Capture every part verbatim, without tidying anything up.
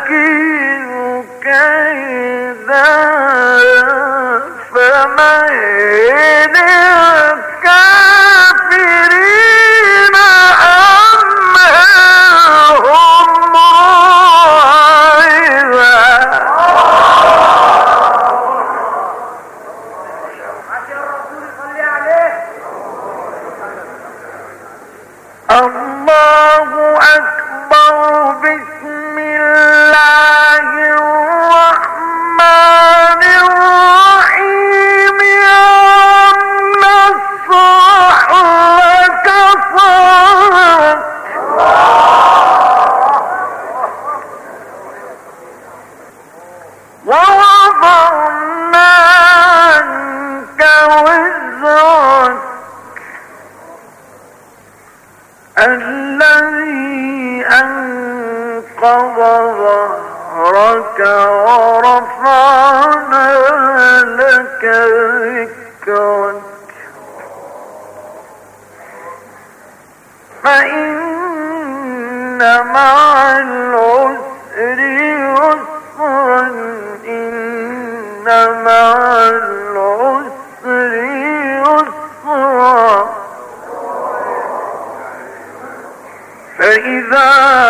أكيد كيدا فمهل الكافرين أمهلهم الله أكبر. بسم الله الرحمن الرحيم. يوم نشرح لك صدرك ووضعنا عنك وزرك الذي أنقض ظهرك ورفعنا لك ذكرك فإن مع العسر يسرا إن مع العسر يسرا فإذا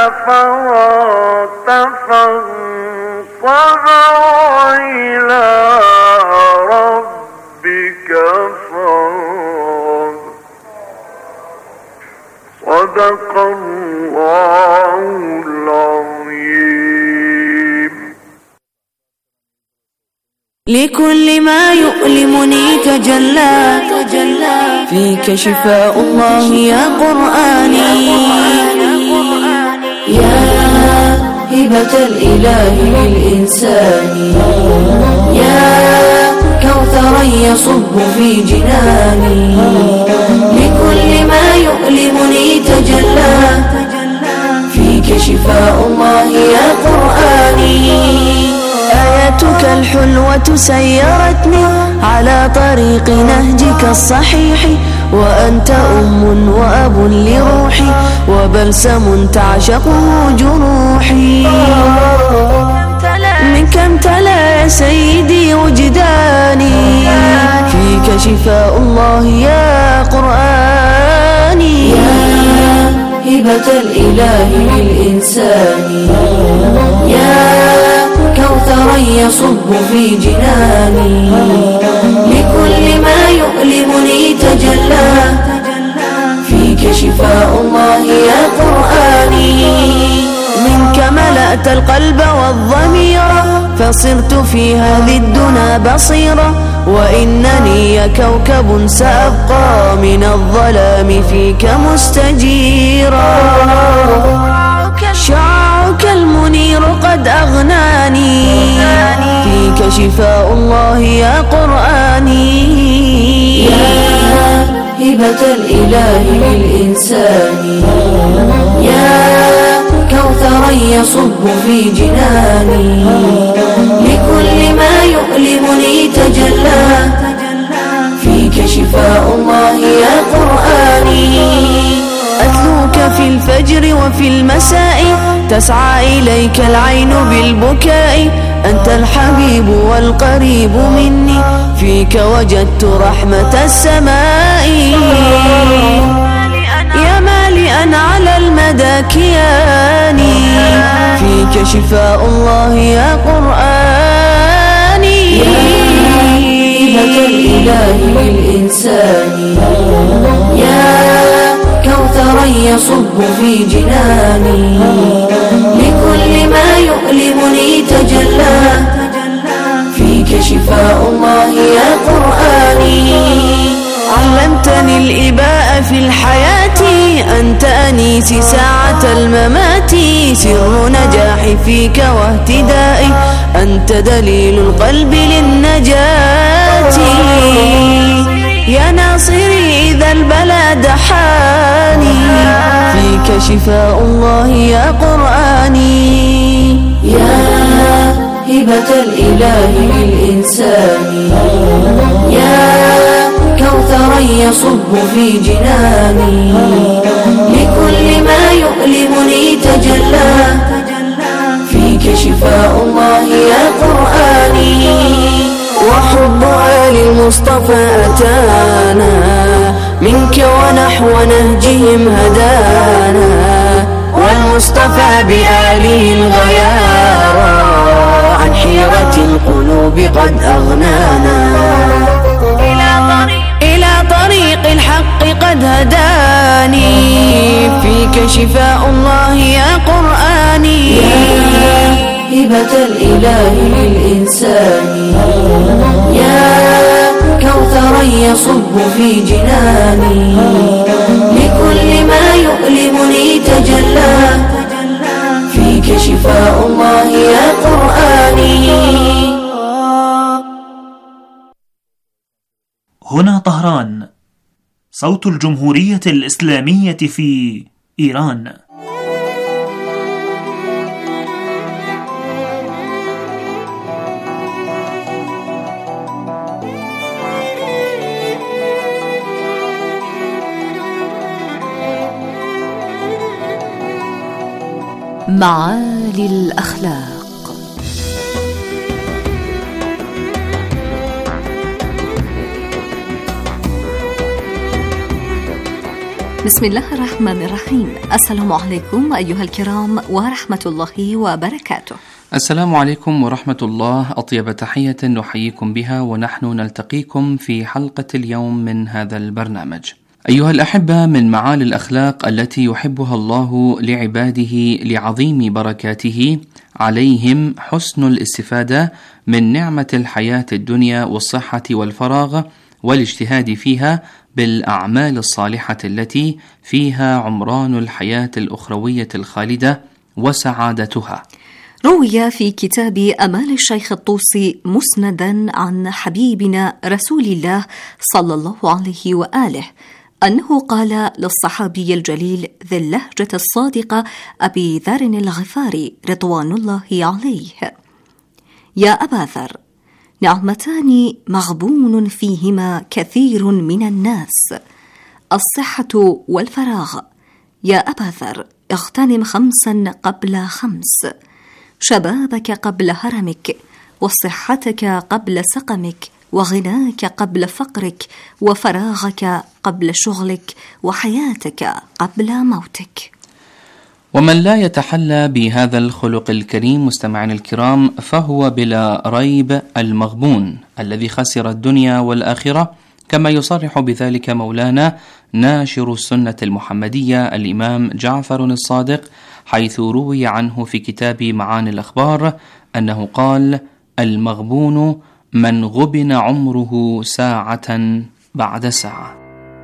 فرغت فانصب وإلى ربك فارغب. صدق الله العظيم. لكل ما يؤلمني تجلى فيك شفاء الله يا قرآني. يا هبة الإله للإنسان، يا كوثرا يصب في جناني. لكل ما يؤلمني تجلى فيك شفاء الله يا قرآني. آياتك الحلوة سيرتني على طريق نهجك الصحيح، وأنت أم وأب لروحي وبلسم تعشقه جروحي. منك امتلأ يا سيدي وجداني، فيك شفاء الله يا قرآني. يا هبة الإله للإنسان، يا كوثرا يصب في جناني. لكل ما يؤلمني تجلى فيك شفاء الله يا قرآني. منك ملأت القلب والضمير فصرت في هذه الدنا بصيرة، وإنني يا كوكب سأبقى من الظلام فيك مستجيرا. شعاعك المنير قد أغناني، فيك شفاء الله يا قرآني. يا هبة الإله للإنسان، يا كوثرا يصب في جناني. لكل ما يؤلمني تجلى فيك شفاء الله يا قرآني. أتلوك في الفجر وفي المساء تسعى إليك العين بالبكاء. أنت الحبيب والقريب مني، فيك وجدت رحمة السماء. يا مالئا على المدى كياني، فيك شفاء الله يا قرآني. يا هبة الإله للإنسان، يا كوثرا يصب في جناني. لكل ما يؤلمني تجلى فيك شفاء الله يا قرآني. علمتني الإباء في الحياة، أنت أنيسي ساعة الممات. سر نجاحي فيك واهتدائي، أنت دليل القلب للنجاة. يا ناصري إذا البلى دحاني، فيك شفاء الله يا قرآني. يا هبة الإله للإنسان، يا كوثرا يصب في جناني. لكل ما يؤلمني تجلى فيك فيك شفاء الله يا قرآني. وحب آل المصطفى أتانا منك ونحو نهجهم هدانا، والمصطفى بآله الغيارى عن حيرة القلوب قد أغنانا. إلى طريق الحق قد هداني، فيك شفاء الله يا قرآني. يا هبة الإله للإنسان، يا كوثرا يصب في جناني، لكل ما يؤلمني تجلى، فيك شفاء الله يا قرآني. هنا طهران، صوت الجمهورية الإسلامية في إيران. معالي الأخلاق. بسم الله الرحمن الرحيم. السلام عليكم أيها الكرام ورحمة الله وبركاته. السلام عليكم ورحمة الله. أطيب تحية نحييكم بها ونحن نلتقيكم في حلقة اليوم من هذا البرنامج. أيها الأحبة، من معالي الأخلاق التي يحبها الله لعباده لعظيم بركاته عليهم حسن الاستفادة من نعمة الحياة الدنيا والصحة والفراغ والاجتهاد فيها بالأعمال الصالحة التي فيها عمران الحياة الأخروية الخالدة وسعادتها. روي في كتاب أمال الشيخ الطوسي مسندا عن حبيبنا رسول الله صلى الله عليه وآله أنه قال للصحابي الجليل ذي اللهجة الصادقة أبي ذر الغفاري رضوان الله عليه: يا أبا ذر، نعمتان مغبون فيهما كثير من الناس، الصحة والفراغ. يا أبا ذر، اغتنم خمسا قبل خمس: شبابك قبل هرمك، وصحتك قبل سقمك، وغناك قبل فقرك، وفراغك قبل شغلك، وحياتك قبل موتك. ومن لا يتحلى بهذا الخلق الكريم مستمعين الكرام فهو بلا ريب المغبون الذي خسر الدنيا والآخرة، كما يصرح بذلك مولانا ناشر السنة المحمدية الإمام جعفر الصادق، حيث روي عنه في كتاب معاني الأخبار أنه قال: المغبون من غبن عمره ساعة بعد ساعة.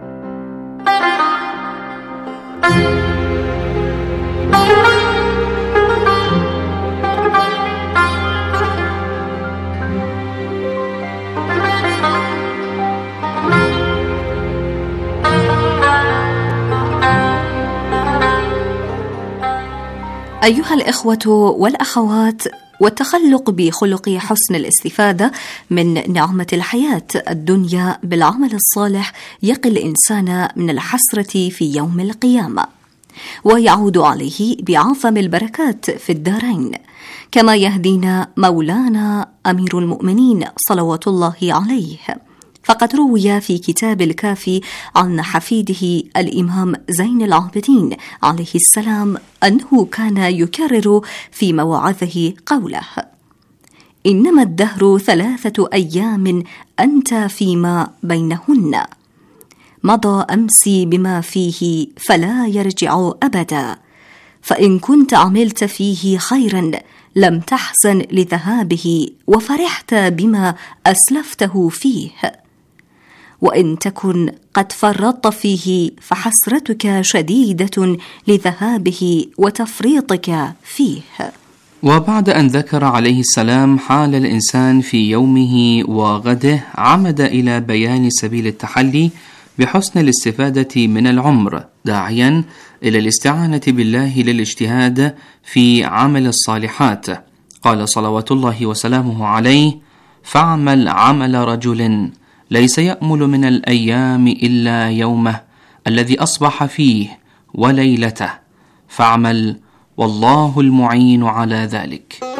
أيها الإخوة والأخوات، والتخلق بخلق حسن الاستفادة من نعمة الحياة الدنيا بالعمل الصالح يقي الإنسان من الحسرة في يوم القيامة، ويعود عليه بعظم البركات في الدارين، كما يهدينا مولانا أمير المؤمنين صلوات الله عليه. فقد روي في كتاب الكافي عن حفيده الإمام زين العابدين عليه السلام أنه كان يكرر في مواعظه قوله: إنما الدهر ثلاثة أيام أنت فيما بينهن، مضى أمسي بما فيه فلا يرجع أبدا، فإن كنت عملت فيه خيرا لم تحزن لذهابه وفرحت بما أسلفته فيه، وإن تكن قد فرطت فيه فحسرتك شديدة لذهابه وتفريطك فيه. وبعد أن ذكر عليه السلام حال الإنسان في يومه وغده، عمد إلى بيان سبيل التحلي بحسن الاستفادة من العمر، داعيا إلى الاستعانة بالله للاجتهاد في عمل الصالحات. قال صلوات الله وسلامه عليه: فاعمل عمل رجل ليس يأمل من الأيام إلا يومه الذي أصبح فيه وليلته، فاعمل والله المعين على ذلك.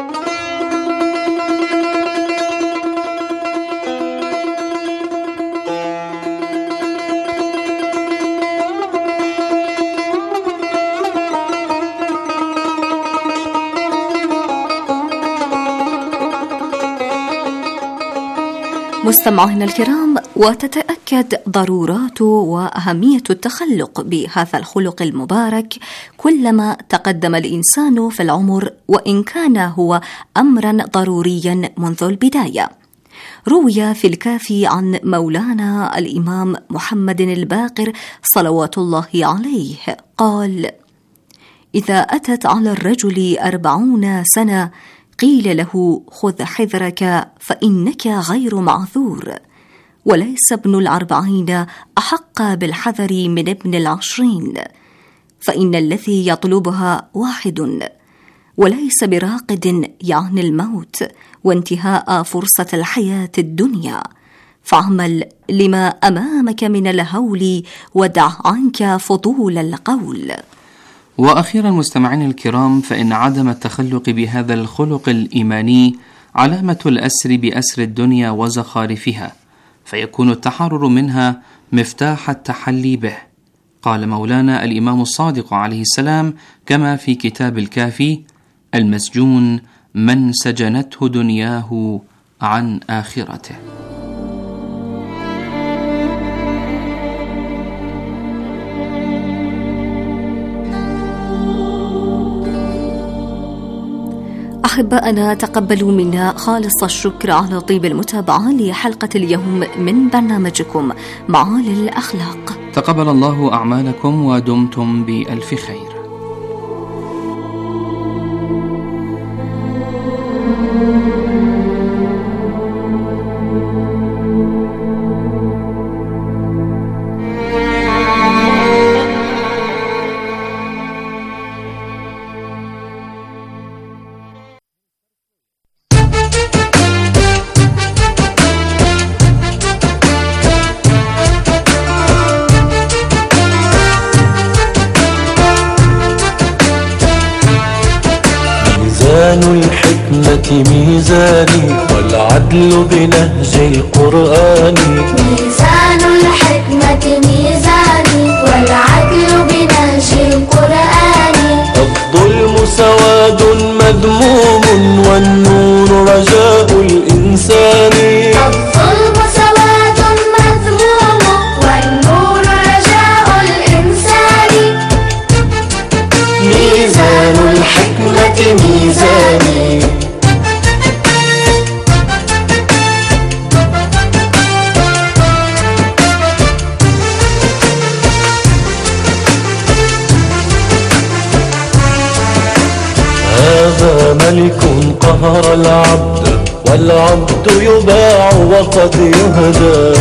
مستمعينا الكرام، وتتأكد ضرورات وأهمية التخلق بهذا الخلق المبارك كلما تقدم الإنسان في العمر، وإن كان هو أمرا ضروريا منذ البداية. روي في الكافي عن مولانا الإمام محمد الباقر صلوات الله عليه قال: إذا أتت على الرجل أربعون سنة قيل له: خذ حذرك فإنك غير معذور. وليس ابن الأربعين أحق بالحذر من ابن العشرين، فإن الذي يطلبها واحد، وليس براقد يعني الموت وانتهاء فرصة الحياة الدنيا. فاعمل لما أمامك من الهول ودع عنك فضول القول. وأخيرا مستمعين الكرام، فإن عدم التخلق بهذا الخلق الإيماني علامة الأسر بأسر الدنيا وزخارفها، فيكون التحرر منها مفتاح التحلي به. قال مولانا الإمام الصادق عليه السلام كما في كتاب الكافي: المسجون من سجنته دنياه عن آخرته. أحبائنا، تقبلوا منا خالص الشكر على طيب المتابعة لحلقة اليوم من برنامجكم معالي الأخلاق. تقبل الله أعمالكم ودمتم بألف خير. الحكمة ميزاني والعدل بنهج القرآن. ميزان الحكمة ميزاني والعدل بنهج القرآن. الظلم سواد مذموم والنور رجاء الإنسان. الظلم سواد مذموم والنور رجاء الإنسان. ميزان الحكمة ميزاني. هذا ملك قهر العبد والعبد يباع وقد يهدى.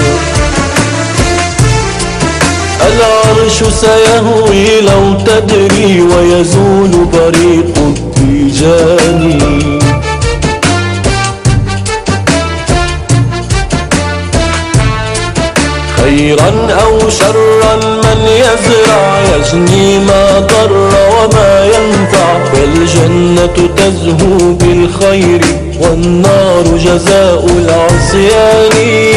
العرش سيهوي لو تدري ويزول بريق التيجان. خيرا أو شرا من يزرع يجني ما ضر وما ينفع. والجنة تزهو بالخير والنار جزاء العصيان.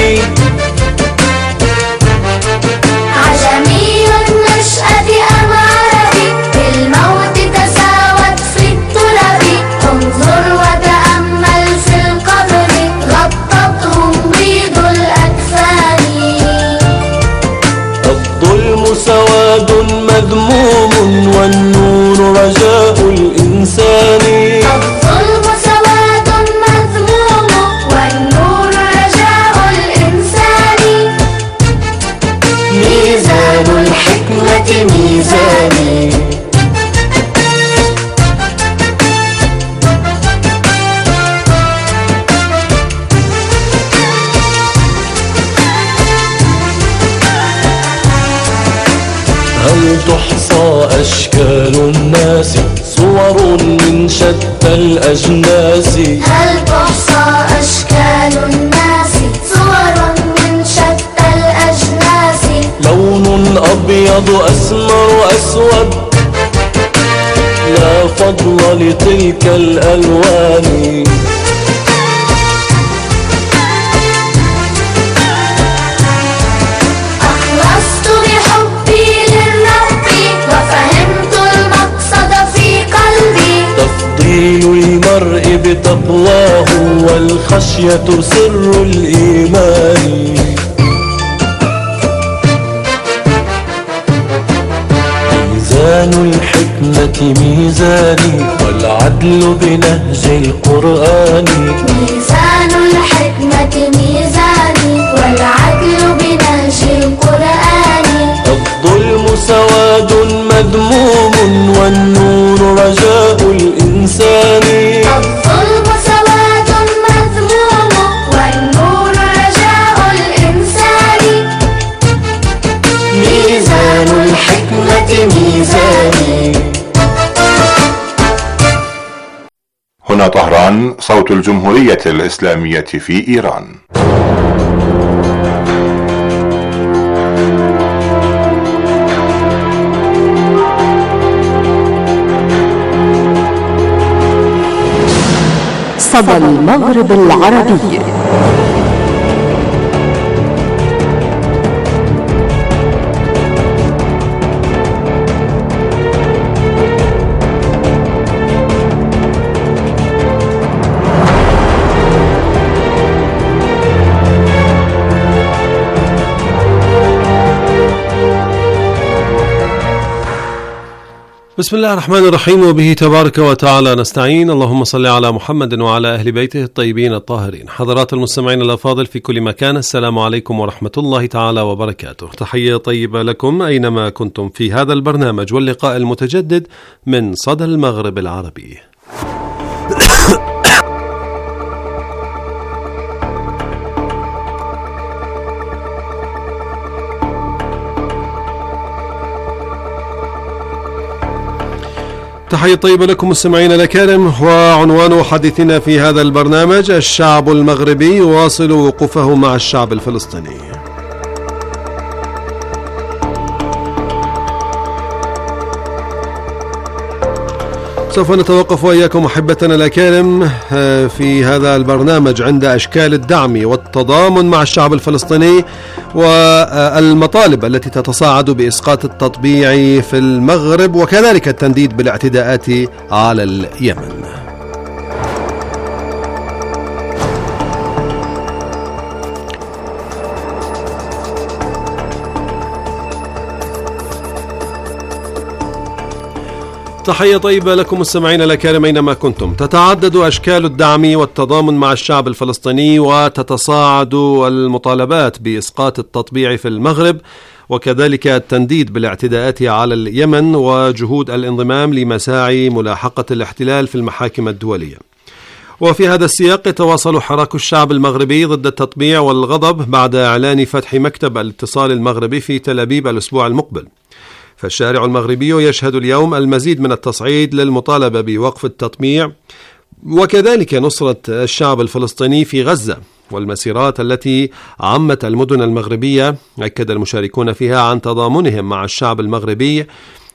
عجمي النشأة أم عربي بالموت تساوت في الطلب. انظر وتأمل في القبر غطتهم بيض الأكفان. الظلم سواد مذموم والنور رجاء الإنسان. الظلم سواد مذموم والنور رجاء الإنسان. ميزان الحكمة ميزاني. هل تحصى أشكال الناس صور من شتى الأجناس. هل تحصى أشكال الناس صور من شتى الأجناس. لون أبيض أسمر أسود لا فضل لتلك الألوان. أخلصت بحبي للرب وفهمت المقصد في قلبي. تفضيل المرء بتقواه والخشية سر الإيمان. ميزان الحكمة ميزاني والعدل بنهج القرآن. ميزان الحكمة ميزاني والعدل بنهج القرآن. الظلم سواد مذموم والنور رجاء الإنسان. الظلم سواد مذموم والنور رجاء الإنسان. ميزان الحكمة ميزاني. هنا طهران، صوت الجمهورية الإسلامية في إيران. صدى المغرب العربي. بسم الله الرحمن الرحيم، وبه تبارك وتعالى نستعين. اللهم صل على محمد وعلى أهل بيته الطيبين الطاهرين. حضرات المستمعين الأفاضل في كل مكان، السلام عليكم ورحمة الله تعالى وبركاته. تحية طيبة لكم أينما كنتم في هذا البرنامج واللقاء المتجدد من صدى المغرب العربي. تحية طيبة لكم مستمعينا الأكارم، وعنوان حديثنا في هذا البرنامج: الشعب المغربي يواصل وقوفه مع الشعب الفلسطيني. سوف نتوقف وإياكم أحبتنا الأكارم في هذا البرنامج عند أشكال الدعم والتضامن مع الشعب الفلسطيني والمطالب التي تتصاعد بإسقاط التطبيع في المغرب، وكذلك التنديد بالاعتداءات على اليمن. تحية طيبة لكم مستمعينا الأكارم أينما كنتم. تتعدد أشكال الدعم والتضامن مع الشعب الفلسطيني، وتتصاعد المطالبات بإسقاط التطبيع في المغرب، وكذلك التنديد بالاعتداءات على اليمن، وجهود الانضمام لمساعي ملاحقة الاحتلال في المحاكم الدولية. وفي هذا السياق يتواصل حراك الشعب المغربي ضد التطبيع والغضب بعد إعلان فتح مكتب الاتصال المغربي في تل أبيب الأسبوع المقبل. فالشارع المغربي يشهد اليوم المزيد من التصعيد للمطالبة بوقف التطبيع، وكذلك نصرة الشعب الفلسطيني في غزة. والمسيرات التي عمت المدن المغربية أكد المشاركون فيها عن تضامنهم مع الشعب المغربي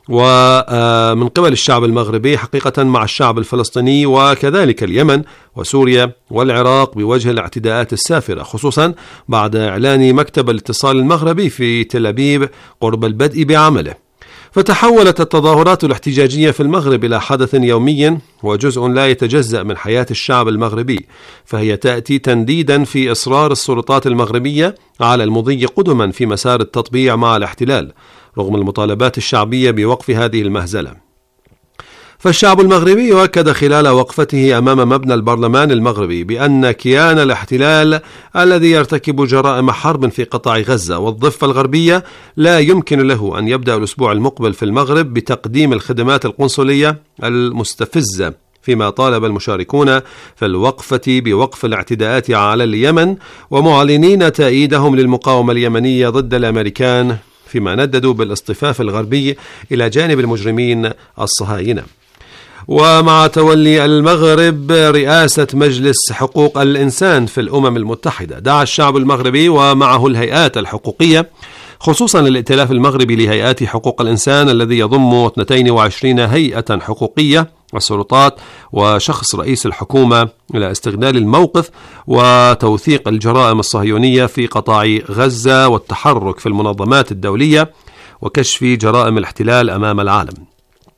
ومن قبل الشعب المغربي حقيقة مع الشعب الفلسطيني، وكذلك اليمن وسوريا والعراق بوجه الاعتداءات السافرة، خصوصا بعد إعلان مكتب الاتصال المغربي في تل أبيب قرب البدء بعمله. فتحولت التظاهرات الاحتجاجية في المغرب إلى حدث يومي وجزء لا يتجزأ من حياة الشعب المغربي، فهي تأتي تنديدا في إصرار السلطات المغربية على المضي قدما في مسار التطبيع مع الاحتلال رغم المطالبات الشعبية بوقف هذه المهزلة. فالشعب المغربي يؤكد خلال وقفته أمام مبنى البرلمان المغربي بأن كيان الاحتلال الذي يرتكب جرائم حرب في قطاع غزة والضفة الغربية لا يمكن له أن يبدأ الأسبوع المقبل في المغرب بتقديم الخدمات القنصلية المستفزة، فيما طالب المشاركون في الوقفة بوقف الاعتداءات على اليمن، ومعلنين تأييدهم للمقاومة اليمنية ضد الأمريكان، فيما نددوا بالاصطفاف الغربي إلى جانب المجرمين الصهاينة. ومع تولي المغرب رئاسة مجلس حقوق الإنسان في الأمم المتحدة، دعا الشعب المغربي ومعه الهيئات الحقوقية، خصوصا الائتلاف المغربي لهيئات حقوق الإنسان الذي يضم اثنتين وعشرين هيئة حقوقية والسلطات وشخص رئيس الحكومة، إلى استغلال الموقف وتوثيق الجرائم الصهيونية في قطاع غزة والتحرك في المنظمات الدولية وكشف جرائم الاحتلال أمام العالم.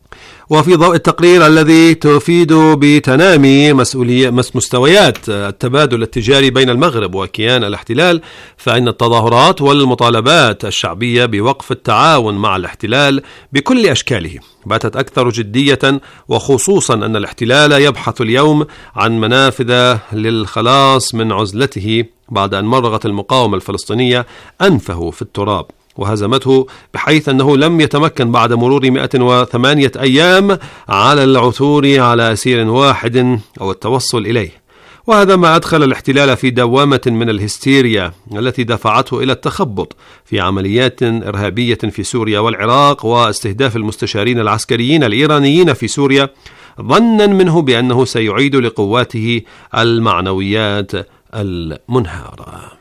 وفي ضوء التقرير الذي تفيد بتنامي مسؤولية مستويات التبادل التجاري بين المغرب وكيان الاحتلال، فإن التظاهرات والمطالبات الشعبية بوقف التعاون مع الاحتلال بكل أشكاله باتت أكثر جدية، وخصوصا أن الاحتلال يبحث اليوم عن منافذ للخلاص من عزلته بعد أن مرغت المقاومة الفلسطينية أنفه في التراب وهزمته، بحيث أنه لم يتمكن بعد مرور مئة وثمانية أيام على العثور على أسير واحد أو التوصل إليه. وهذا ما أدخل الاحتلال في دوامة من الهستيريا التي دفعته إلى التخبط في عمليات إرهابية في سوريا والعراق واستهداف المستشارين العسكريين الإيرانيين في سوريا، ظنا منه بأنه سيعيد لقواته المعنويات المنهارة.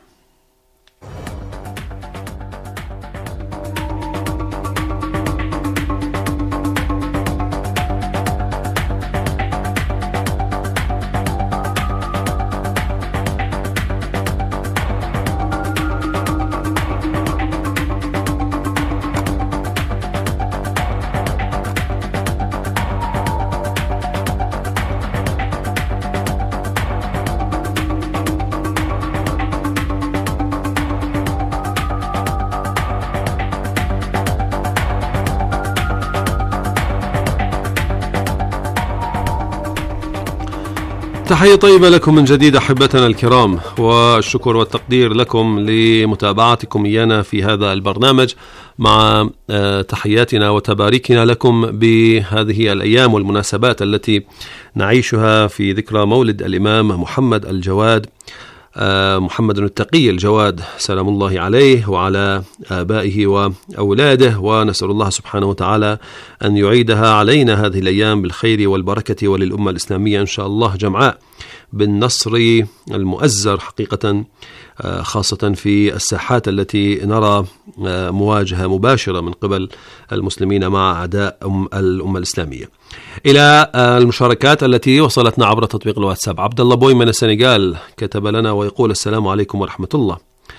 تحية طيبة لكم من جديد أحبتنا الكرام، والشكر والتقدير لكم لمتابعتكم إيانا في هذا البرنامج، مع تحياتنا وتباريكنا لكم بهذه الأيام والمناسبات التي نعيشها في ذكرى مولد الإمام محمد الجواد، محمد التقي الجواد سلام الله عليه وعلى آبائه وأولاده، ونسأل الله سبحانه وتعالى أن يعيدها علينا هذه الأيام بالخير والبركة وللأمة الإسلامية إن شاء الله جمعاء بالنصر المؤزر حقيقة، خاصة في الساحات التي نرى مواجهة مباشرة من قبل المسلمين مع أعداء الأمة الإسلامية. إلى المشاركات التي وصلتنا عبر تطبيق الواتساب. عبد الله بوي من السنغال كتب لنا ويقول: السلام عليكم ورحمة الله.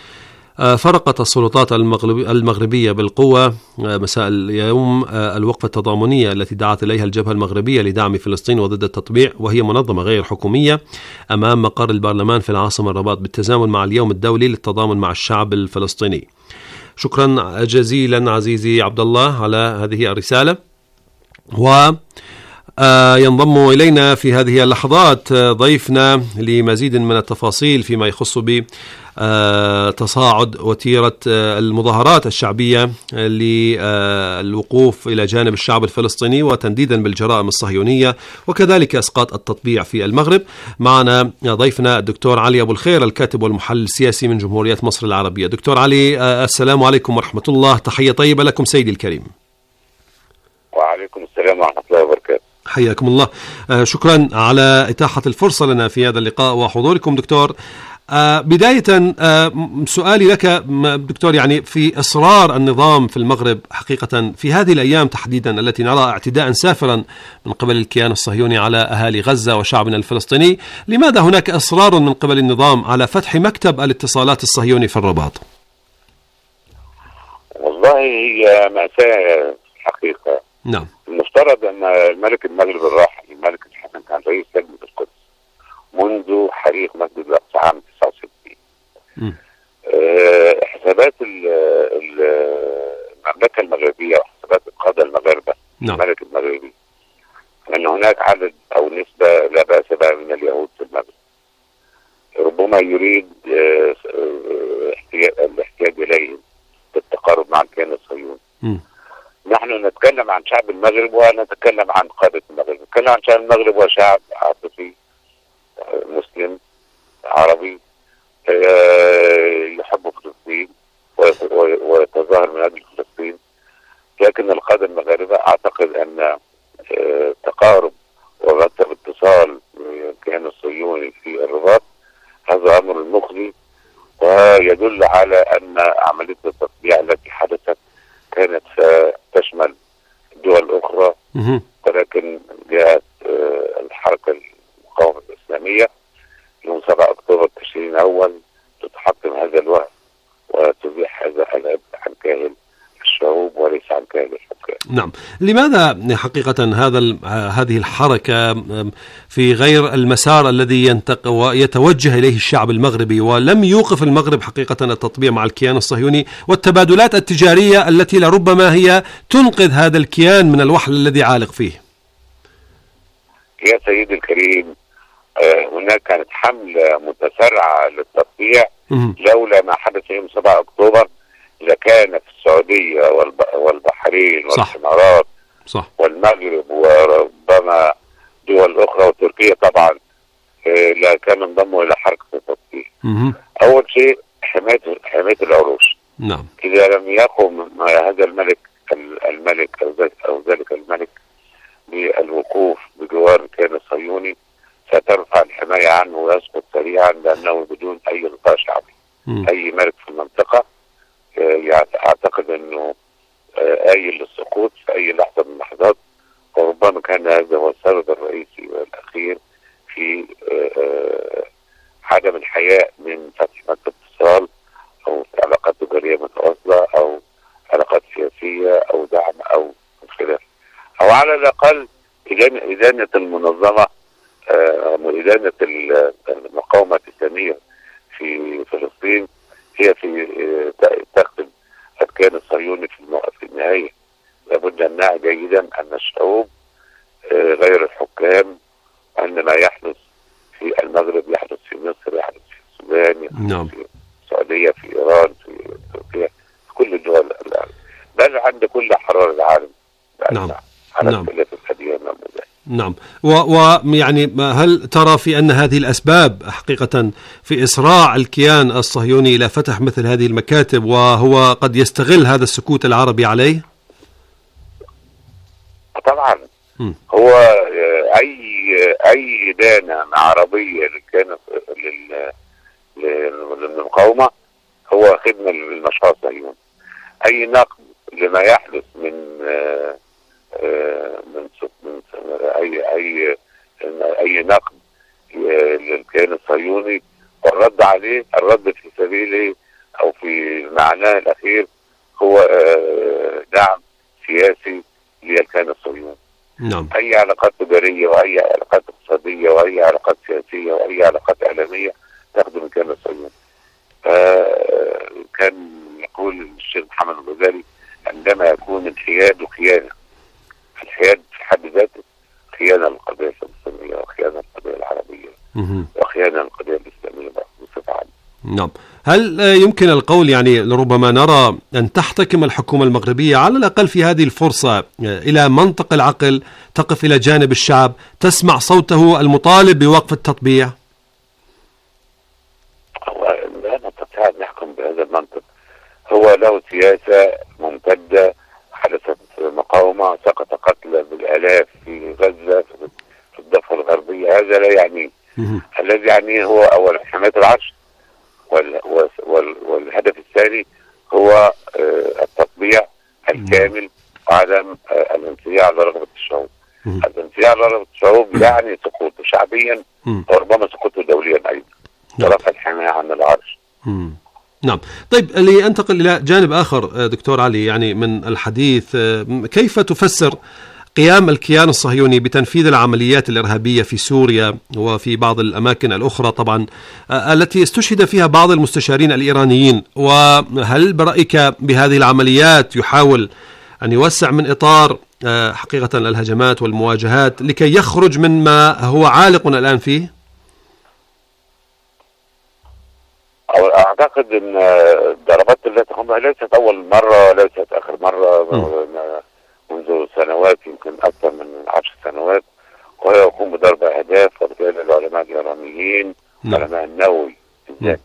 فرقت السلطات المغربية بالقوة مساء اليوم الوقفة التضامنية التي دعت إليها الجبهة المغربية لدعم فلسطين وضد التطبيع، وهي منظمة غير حكومية، أمام مقر البرلمان في العاصمة الرباط، بالتزامن مع اليوم الدولي للتضامن مع الشعب الفلسطيني. شكرا جزيلا عزيزي عبد الله على هذه الرسالة. و ينضم إلينا في هذه اللحظات ضيفنا لمزيد من التفاصيل فيما يخص بتصاعد وتيرة المظاهرات الشعبية للوقوف إلى جانب الشعب الفلسطيني وتنديدا بالجرائم الصهيونية وكذلك إسقاط التطبيع في المغرب. معنا ضيفنا الدكتور علي أبو الخير، الكاتب والمحلل السياسي من جمهورية مصر العربية. دكتور علي، السلام عليكم ورحمة الله، تحية طيبة لكم سيدي الكريم. وعليكم السلام ورحمة الله وبركاته. حياكم الله. آه شكرا على إتاحة الفرصة لنا في هذا اللقاء وحضوركم دكتور. آه بداية آه سؤالي لك دكتور، يعني في إصرار النظام في المغرب حقيقة في هذه الأيام تحديدا التي نرى اعتداء سافرا من قبل الكيان الصهيوني على أهالي غزة وشعبنا الفلسطيني، لماذا هناك إصرار من قبل النظام على فتح مكتب الاتصالات الصهيوني في الرباط؟ والله هي مأساة حقيقة. نعم. المفترض أن الملك المغرب الراحل الملك الحسن كان رئيس لجنة القدس منذ حريق مسجد الأقصى عام تسعة وستين. أه حسابات المملكة المغربية وحسابات القادة المغاربة، نعم. الملك المغربي، أن هناك عدد أو نسبة لا بأس بها من اليهود في المغرب، ربما يريد أه الاحتياج إليهم بالتقارب مع الكيان الصهيوني. نحن نتكلم عن شعب المغرب ونتكلم عن قادة المغرب. نتكلم عن شعب المغرب وشعب عاطفي مسلم عربي يحب فلسطين ويتظاهر من أجل فلسطين، لكن القادة المغاربة أعتقد أن تقارب وربط اتصال الكيان الصهيوني في الرباط هذا أمر مخزي، ويدل على أن عملية التطبيع التي حدثت كانت تشمل الدول الأخرى، ولكن جاءت الحركة المقاومة الإسلامية يوم سبعة أكتوبر تشرين أول تتحطم هذا الوهم وتزيح هذا العبء عن كاهل الشعوب وليس عن كيان الحكام. نعم. لماذا حقيقة هذا هذه الحركة في غير المسار الذي ينتق ويتوجه إليه الشعب المغربي، ولم يوقف المغرب حقيقة التطبيع مع الكيان الصهيوني والتبادلات التجارية التي لربما هي تنقذ هذا الكيان من الوحل الذي عالق فيه؟ يا سيدي الكريم، هناك كانت حملة متسارعة للتطبيع، لولا ما حدث يوم سبعة أكتوبر لكان في السعودية والبحرين والإمارات والمغرب وربما دول أخرى وتركيا طبعا لا كان انضموا إلى حركة التطبيع. أول شيء حماية حماية العروش. نعم. إذا لم يقم هذا الملك الملك أو ذلك, أو ذلك الملك بالوقوف بجوار الكيان الصهيوني سترفع الحماية عنه ويسقط سريعا، لأنه بدون أي غطاء شعبي. م. أي ملك في المنطقة أعتقد أنه آيل للسقوط في أي لحظة من اللحظات، وربما كان هذا هو السبب الرئيسي والأخير في عدم الحياء من فتح مكتب اتصال أو علاقات تجارية متواصلة أو علاقات سياسية أو دعم أو خلاف، أو على الأقل إدانة المنظمة وإدانة المقاومة الإسلامية في فلسطين هي في تخدم الكيان الصهيوني في النهاية. لابد أن نعي جيدا أن الشعوب غير الحكام، أن ما يحدث في المغرب يحدث في مصر، يحدث في السودان، يحدث نعم. في السعودية، في إيران، في تركيا، في كل الدول العالم، بل عند كل حرار العالم. نعم. على نعم. اختلاف الأديان والمذاهب. نعم. ويعني هل ترى في أن هذه الأسباب حقيقة في إسراع الكيان الصهيوني إلى فتح مثل هذه المكاتب، وهو قد يستغل هذا السكوت العربي عليه؟ طبعا. م. هو أي أي دانة عربية للكيان للمقاومة هو خدمة للمشروع الصهيوني. أي نقد لما يحدث من من من اي اي اي نقد للكيان الصهيوني والرد عليه، الرد في سبيله او في معناه الاخير هو دعم سياسي للكيان الصهيوني. نعم. اي علاقات تجاريه واي علاقات اقتصاديه واي علاقات سياسيه واي علاقات اعلاميه تخدم الكيان الصهيوني. كان يقول الشيخ محمد الغزالي عندما يكون الحياد خيانه، الحياد في حد ذاته خيانة للقضية الفلسطينية وخيانة للقضية العربية وخيانة للقضية الإسلامية بصفة عامة. نعم. هل يمكن القول يعني لربما نرى أن تحتكم الحكومة المغربية على الأقل في هذه الفرصة إلى منطق العقل، تقف إلى جانب الشعب، تسمع صوته المطالب بوقف التطبيع؟ لا نستطيع أن نحكم بهذا المنطق. هو له سياسة ممتدة، حدثت مقاومة، سقط قتلى بالآلاف في غزة في الضفة الغربية، هذا لا يعني. الذي يعنيه هو أولا حماية العرش، وال وال والهدف الثاني هو التطبيع الكامل وعدم الانصياع على رغبة الشعوب. الانصياع على رغبة الشعوب يعني سقوطه شعبيا وربما سقوطه دوليا أيضا، ورفع الحماية عن العرش. نعم. طيب، لأنتقل إلى جانب آخر دكتور علي، يعني من الحديث، كيف تفسر قيام الكيان الصهيوني بتنفيذ العمليات الإرهابية في سوريا وفي بعض الأماكن الأخرى طبعا التي استشهد فيها بعض المستشارين الإيرانيين؟ وهل برأيك بهذه العمليات يحاول أن يوسع من إطار حقيقة الهجمات والمواجهات لكي يخرج من ما هو عالق الآن فيه؟ أعتقد أن الضربات التي تقوم ليست أول مرة وليست آخر مرة، منذ سنوات، يمكن أكثر من عشر سنوات، وهو يقوم بضرب أهداف وبالتالي العلماء الإيرانيين، علماء النووي بالذات،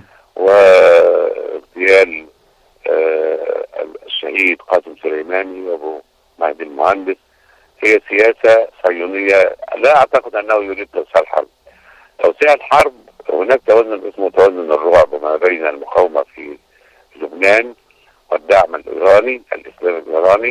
واغتيال الشهيد قاسم سليماني وأبو مهدي المهندس. هي سياسة صهيونية، لا أعتقد أنه يريد توسيع الحرب. توسيع الحرب هناك توازن اسمه توازن الرعب ما بين المقاومة في لبنان والدعم الإيراني الإسلامي الإيراني،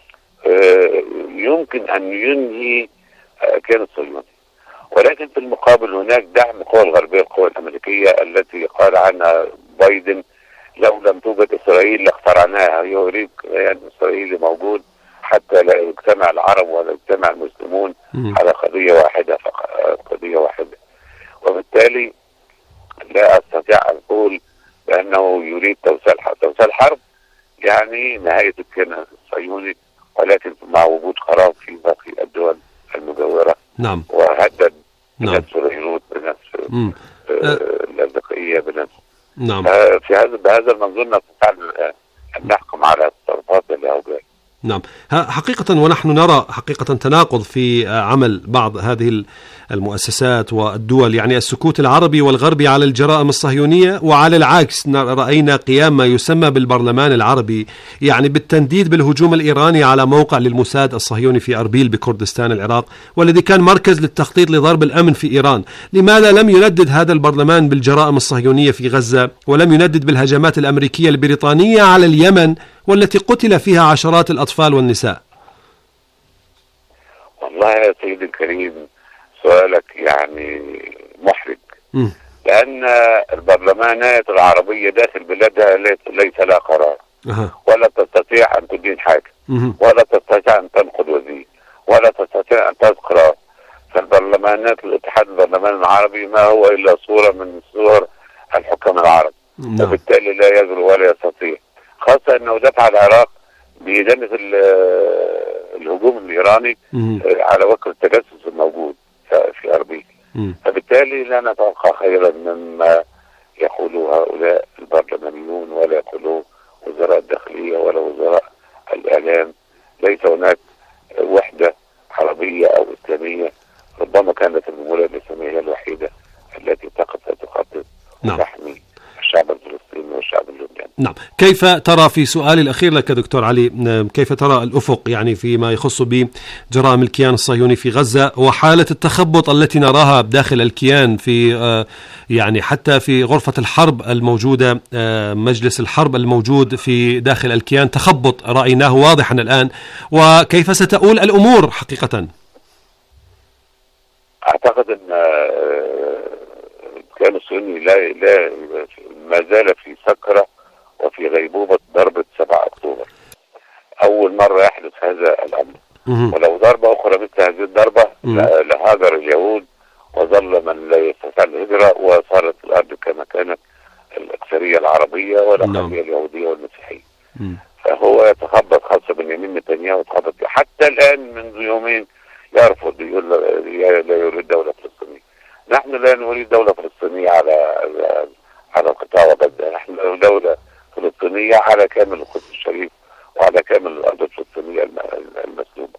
يمكن أن ينهي كيان الصهيوني، ولكن في المقابل هناك دعم القوى الغربية، القوى الأمريكية التي قال عنها بايدن لو لم توجد إسرائيل لاخترعناها. يريد كيان إسرائيلي موجود حتى لا يجتمع العرب ولا يجتمع المسلمون م. على قضية واحدة فقط، قضية واحدة. وبالتالي لا أستطيع أن أقول بأنه يريد توسيع حرب. توسيع حرب يعني نهاية الكيان الصهيوني، ولكن مع وجود خراب في باقي الدول المجاورة. نعم. وهدد نعم. بنفس بيروت، بنفس اللاذقية، بنفس. نعم. في هذا بهذا المنظور نستطيع أن نحكم على التصرفات اليهودية. نعم. حقيقة ونحن نرى حقيقة تناقض في عمل بعض هذه المؤسسات والدول، يعني السكوت العربي والغربي على الجرائم الصهيونية، وعلى العكس رأينا قيام ما يسمى بالبرلمان العربي يعني بالتنديد بالهجوم الإيراني على موقع للموساد الصهيوني في أربيل بكردستان العراق، والذي كان مركز للتخطيط لضرب الأمن في إيران. لماذا لم يندد هذا البرلمان بالجرائم الصهيونية في غزة، ولم يندد بالهجمات الأمريكية البريطانية على اليمن والتي قتل فيها عشرات الأطفال والنساء؟ والله يا سيدي الكريم سؤالك يعني محرج، م. لأن البرلمانات العربية داخل بلادها ليس لها قرار، أه. ولا تستطيع أن تدين حاكم، م. ولا تستطيع أن تنقض وزير، ولا تستطيع أن تذكر. فالبرلمانات الاتحاد البرلمان العربي ما هو إلا صورة من صور الحكام العرب، م. وبالتالي لا يجرؤ ولا يستطيع، خاصة أنه دفع العراق بإدانة الهجوم الإيراني م. على وقت التجسس الموجود في أربيل. فبالتالي لا نتوقع خيرا مما يقوله هؤلاء البرلمانيون، ولا يقوله وزراء الداخلية ولا وزراء الإعلام. ليس هناك وحدة عربية أو إسلامية، ربما كانت الجمهورية الإسلامية الوحيدة التي تقف وتخطط وتحمي الشعب الفلسطيني والشعب اللبناني. نعم. كيف ترى، في سؤالي الأخير لك دكتور علي، كيف ترى الأفق يعني فيما يخص بجرائم الكيان الصهيوني في غزة وحالة التخبط التي نراها داخل الكيان في يعني حتى في غرفة الحرب الموجودة، مجلس الحرب الموجود في داخل الكيان، تخبط رأيناه واضحا الآن، وكيف ستؤول الأمور حقيقة؟ أعتقد أن الكيان الصهيوني لا لا ما زال في سكرة وفي غيبوبة ضربة سبعة أكتوبر. أول مرة يحدث هذا الأمر، ولو ضربة أخرى مثل هذه الضربة لهاجر اليهود وظل من لا يستطيع الهجرة، وصارت الأرض كما كانت الأكثرية العربية والأقلية اليهودية والمسيحية. فهو يتخبط، خاصة بنيامين نتنياهو يتخبط حتى الآن منذ يومين يرفض، يقول لا يريد دولة فلسطينية. نحن لا نريد دولة فلسطينية على على القطاع وغزة، نحن دولة فلسطينية على كامل القدس الشريف وعلى كامل الأرض الفلسطينية المسلوبة.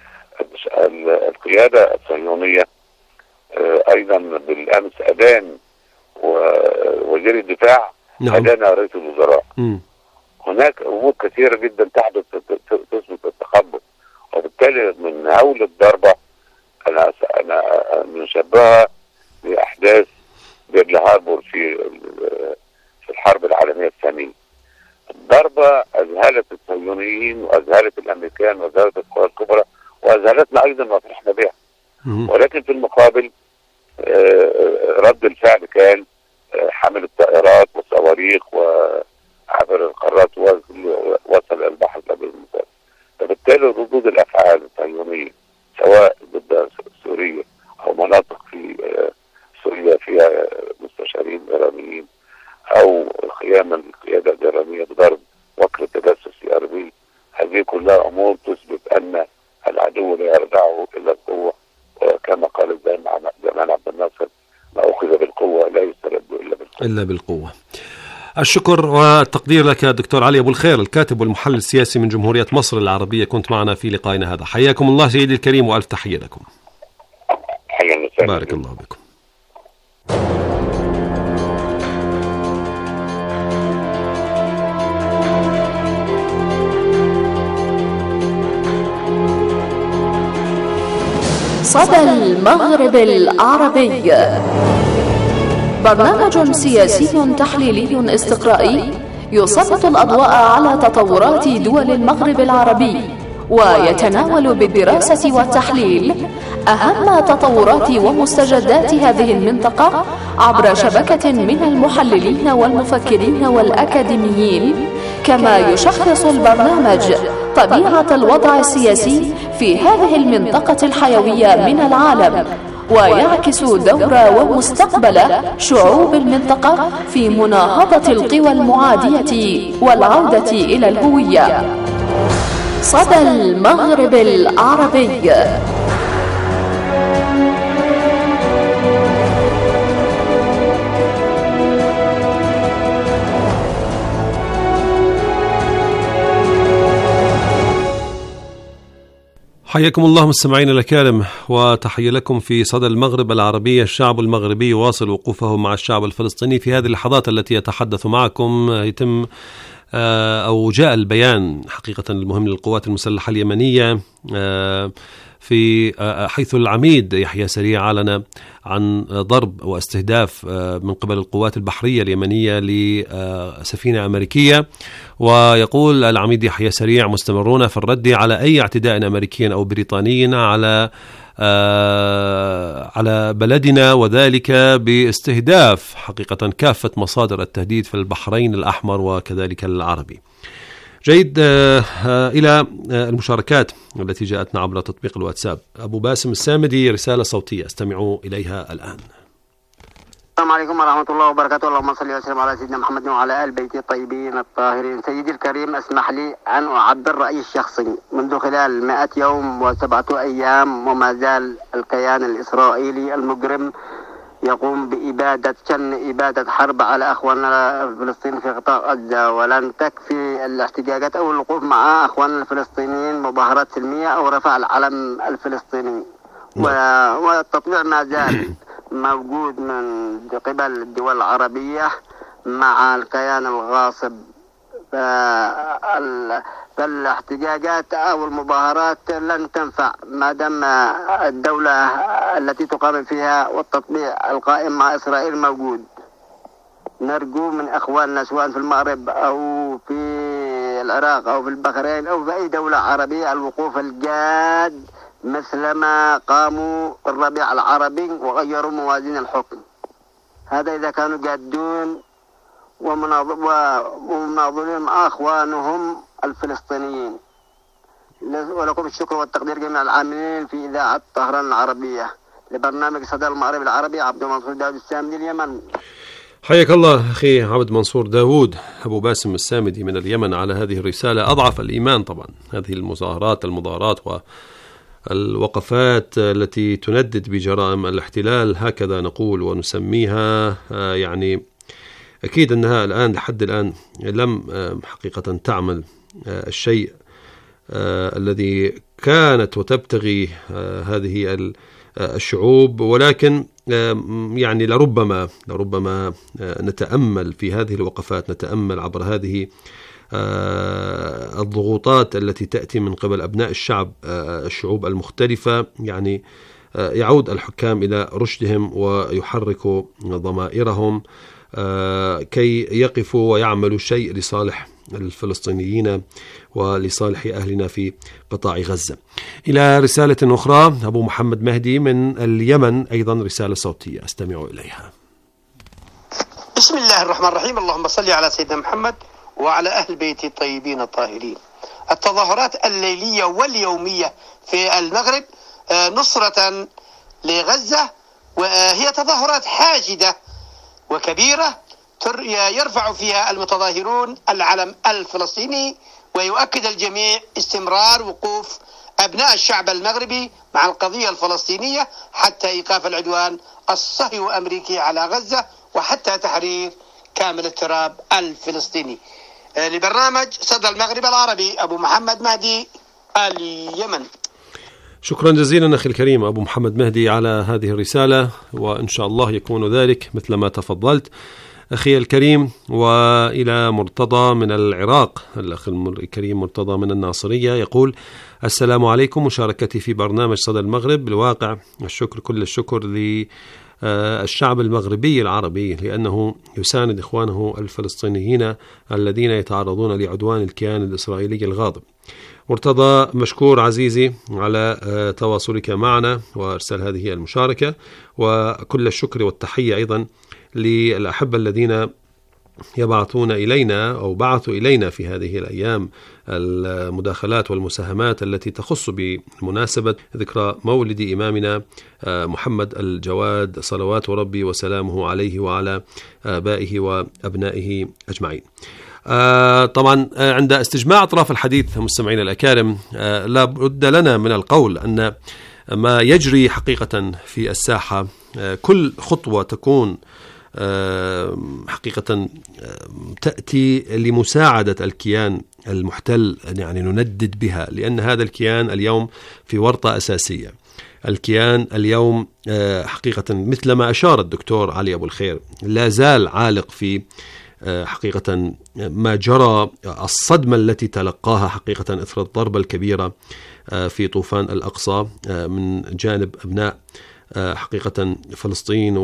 القيادة الصهيونية أيضا بالأمس أدان وزير الدفاع، أدان رئيس الوزراء. هناك أمور كثيرة جدا تحدث تثبت التخبط، وبالتالي من هول الضربة أنا أنا نشبهها بأحداث بيرل هاربور في في الحرب العالمية الثانية. الضربة أذهلت الصهيونيين وأذهلت الأمريكان وأذهلت القوى الكبرى وأذهلتنا أيضا وفرحنا بها، ولكن في المقابل رد الفعل كان حمل الطائرات والصواريخ وعبر القارات وصل البحر الأبيض المتوسط. فبالتالي ردود الأفعال الصهيونية سواء ضد سوريا أو مناطق في سوريا فيها مستشارين إيرانيين، أو قيام القيادة الإيرانية بضرب وكر التجسس في أربيل، هذه كلها أمور تثبت أن العدو لا يرجعه إلا القوة، وكما قال جمال عبد الناصر ما أخذ بالقوة لا يسترد إلا بالقوة. إلا بالقوة. الشكر والتقدير لك دكتور علي أبو الخير، الكاتب والمحلل السياسي من جمهورية مصر العربية، كنت معنا في لقائنا هذا. حياكم الله سيدي الكريم وألف تحية لكم. حيا بارك الله بكم. صدى المغرب العربي، برنامج سياسي تحليلي استقرائي يسلط الأضواء على تطورات دول المغرب العربي، ويتناول بالدراسة والتحليل أهم تطورات ومستجدات هذه المنطقة عبر شبكة من المحللين والمفكرين والأكاديميين، كما يشخص البرنامج طبيعة الوضع السياسي في هذه المنطقة الحيوية من العالم، ويعكس دور ومستقبل شعوب المنطقة في مناهضة القوى المعادية والعودة إلى الهوية. صدى المغرب العربي. حياكم الله مستمعينا الأكارم، وتحية لكم في صدى المغرب العربي. الشعب المغربي يواصل وقوفه مع الشعب الفلسطيني في هذه اللحظات التي يتحدث معكم. يتم أو جاء البيان حقيقة المهم للقوات المسلحة اليمنية في حيث العميد يحيى سريع أعلن عن ضرب واستهداف من قبل القوات البحرية اليمنية لسفينة أمريكية. ويقول العميد يحيى سريع: مستمرون في الرد على أي اعتداء أمريكي أو بريطاني على على بلدنا، وذلك باستهداف حقيقة كافة مصادر التهديد في البحرين الأحمر وكذلك العربي. جيد. إلى المشاركات التي جاءتنا عبر تطبيق الواتساب. أبو باسم السامدي رسالة صوتية استمعوا إليها الآن. السلام عليكم ورحمة الله وبركاته. اللهم صل وسلم على سيدنا محمد وعلى آل بيته الطيبين الطاهرين. سيدي الكريم، اسمح لي أن أعبر رأيي الشخصي. منذ خلال مئة يوم وسبعة أيام وما زال الكيان الإسرائيلي المجرم يقوم بإبادة شن إبادة حرب على أخواننا الفلسطينيين في قطاع غزة، ولن تكفي الاحتجاجات أو الوقوف مع أخواننا الفلسطينيين مظاهرات سلمية أو رفع العلم الفلسطيني، والتطبيع ما زال موجود من قبل الدول العربية مع الكيان الغاصب. فالاحتجاجات أو المظاهرات لن تنفع ما دام الدولة التي تقام فيها والتطبيع القائم مع إسرائيل موجود. نرجو من أخواننا سواء في المغرب أو في العراق أو في البحرين أو في أي دولة عربية الوقوف الجاد مثلما قاموا الربيع العربي وغيروا موازين الحكم. هذا إذا كانوا جادون ومناضلين مع أخوانهم الفلسطينيين. ولكم الشكر والتقدير جميع العاملين في إذاعة طهران العربية. لبرنامج صدى المغرب العربي، عبد المنصور داود السامدي اليمن. حياك الله أخي عبد المنصور داود. أبو باسم السامدي من اليمن على هذه الرسالة. أضعف الإيمان طبعا هذه المظاهرات المظاهرات والوقفات التي تندد بجرائم الاحتلال، هكذا نقول ونسميها. يعني أكيد أنها الآن لحد الآن لم حقيقة تعمل الشيء الذي كانت وتبتغي هذه الشعوب، ولكن يعني لربما لربما نتأمل في هذه الوقفات، نتأمل عبر هذه الضغوطات التي تأتي من قبل أبناء الشعب الشعوب المختلفة، يعني يعود الحكام إلى رشدهم ويحركوا ضمائرهم كي يقفوا ويعملوا شيء لصالح الفلسطينيين ولصالح أهلنا في قطاع غزة. إلى رسالة أخرى. أبو محمد مهدي من اليمن أيضا رسالة صوتية استمعوا إليها. بسم الله الرحمن الرحيم. اللهم صل على سيدنا محمد وعلى أهل بيته الطيبين الطاهرين. التظاهرات الليلية واليومية في المغرب نصرة لغزة، وهي تظاهرات حاشدة وكبيرة يرفع فيها المتظاهرون العلم الفلسطيني، ويؤكد الجميع استمرار وقوف أبناء الشعب المغربي مع القضية الفلسطينية حتى إيقاف العدوان الصهيوني الأمريكي على غزة وحتى تحرير كامل التراب الفلسطيني. لبرنامج صدى المغرب العربي، أبو محمد مهدي اليمن. شكرا جزيلا أخي الكريم أبو محمد مهدي على هذه الرسالة، وإن شاء الله يكون ذلك مثل ما تفضلت أخي الكريم. وإلى مرتضى من العراق. الأخ الكريم مرتضى من الناصرية يقول: السلام عليكم، مشاركتي في برنامج صدى المغرب. بالواقع الشكر كل الشكر للشعب المغربي العربي لأنه يساند إخوانه الفلسطينيين الذين يتعرضون لعدوان الكيان الإسرائيلي الغاضب. مرتضى، مشكور عزيزي على تواصلك معنا وإرسال هذه المشاركة، وكل الشكر والتحية أيضا للأحبة الذين يبعثون إلينا أو بعثوا إلينا في هذه الأيام المداخلات والمساهمات التي تخص بمناسبة ذكرى مولد إمامنا محمد الجواد صلوات ربي وسلامه عليه وعلى آبائه وأبنائه أجمعين. آه طبعا آه عند استجماع أطراف الحديث مستمعينا الأكارم، آه لا بد لنا من القول أن ما يجري حقيقة في الساحة، آه كل خطوة تكون آه حقيقة آه تأتي لمساعدة الكيان المحتل، يعني نندد بها، لأن هذا الكيان اليوم في ورطة أساسية. الكيان اليوم آه حقيقة مثل ما أشار الدكتور علي أبو الخير لا زال عالق في حقيقة ما جرى، الصدمة التي تلقاها حقيقة إثر الضربة الكبيرة في طوفان الأقصى من جانب أبناء حقيقة فلسطين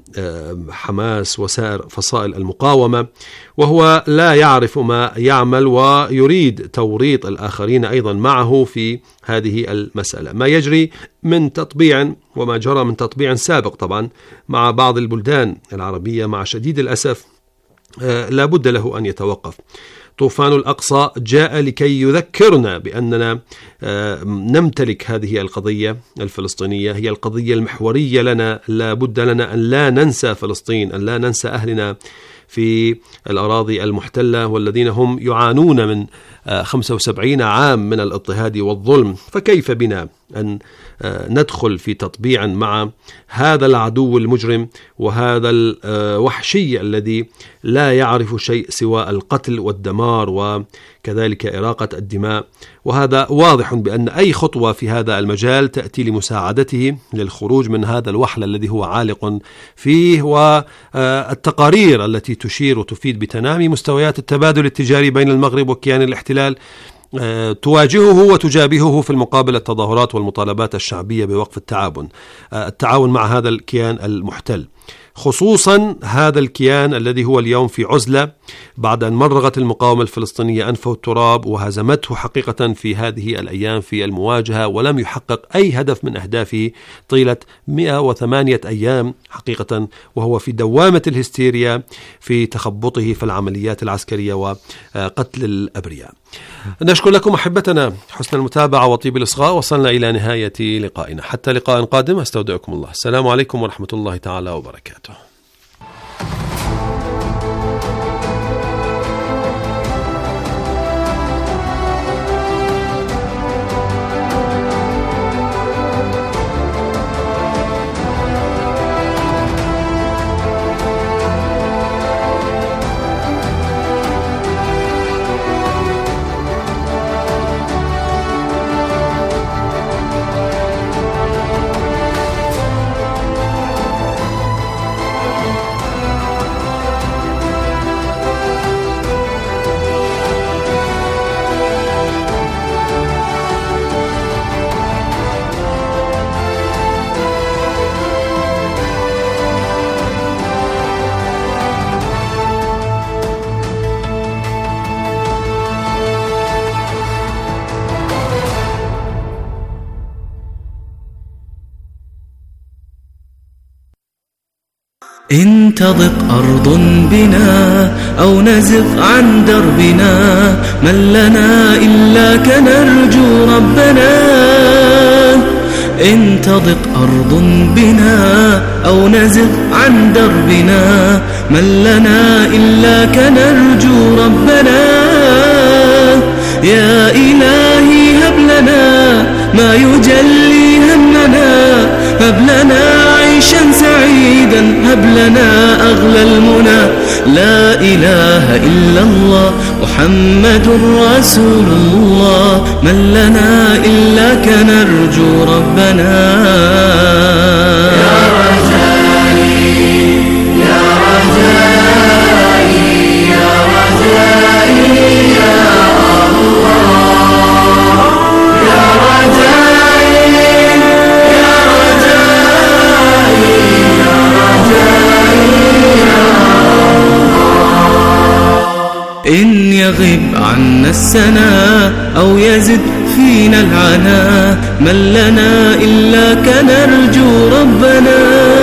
وحماس وسائر فصائل المقاومة، وهو لا يعرف ما يعمل ويريد توريط الآخرين أيضا معه في هذه المسألة. ما يجري من تطبيع وما جرى من تطبيع سابق طبعا مع بعض البلدان العربية مع شديد الأسف لا بد له أن يتوقف. طوفان الأقصى جاء لكي يذكرنا بأننا نمتلك هذه القضية الفلسطينية، هي القضية المحورية لنا. لا بد لنا أن لا ننسى فلسطين، أن لا ننسى أهلنا في الأراضي المحتلة والذين هم يعانون من خمسة وسبعين عام من الاضطهاد والظلم. فكيف بنا أن ندخل في تطبيع مع هذا العدو المجرم وهذا الوحشي الذي لا يعرف شيء سوى القتل والدمار وكذلك إراقة الدماء؟ وهذا واضح بأن أي خطوة في هذا المجال تأتي لمساعدته للخروج من هذا الوحل الذي هو عالق فيه. والتقارير التي تشير وتفيد بتنامي مستويات التبادل التجاري بين المغرب وكيان الاحتلال تواجهه وتجابهه في المقابل التظاهرات والمطالبات الشعبية بوقف التعاون التعاون مع هذا الكيان المحتل، خصوصا هذا الكيان الذي هو اليوم في عزلة بعد أن مرغت المقاومة الفلسطينية أنفه التراب وهزمته حقيقة في هذه الأيام في المواجهة، ولم يحقق أي هدف من أهدافه طيلة مئة وثمانية أيام حقيقة، وهو في دوامة الهستيريا في تخبطه في العمليات العسكرية وقتل الأبرياء. نشكر لكم أحبتنا حسن المتابعة وطيب الإصغاء. وصلنا إلى نهاية لقائنا، حتى لقاء قادم أستودعكم الله. السلام عليكم ورحمة الله تعالى وبركاته. إن تضق أرض بنا أو نزغ عن دربنا من لنا إلا كنرجو ربنا. إن تضق أرض بنا أو نزغ عن دربنا من لنا إلا كنرجو ربنا. يا إلهي هب لنا ما يجلي همنا، هب لنا عيشا سعيدا، هب لنا أغلى المنى. لا إله إلا الله محمد رسول الله، من لنا إلا كنرجو ربنا. يا رجائي يا رجائي يا رجائي يا الله، يا رجائي يا رجائي يا رجائي يا الله. إن يغب عنا السنا أو يزد فينا العنا من لنا إلا كنرجو ربنا.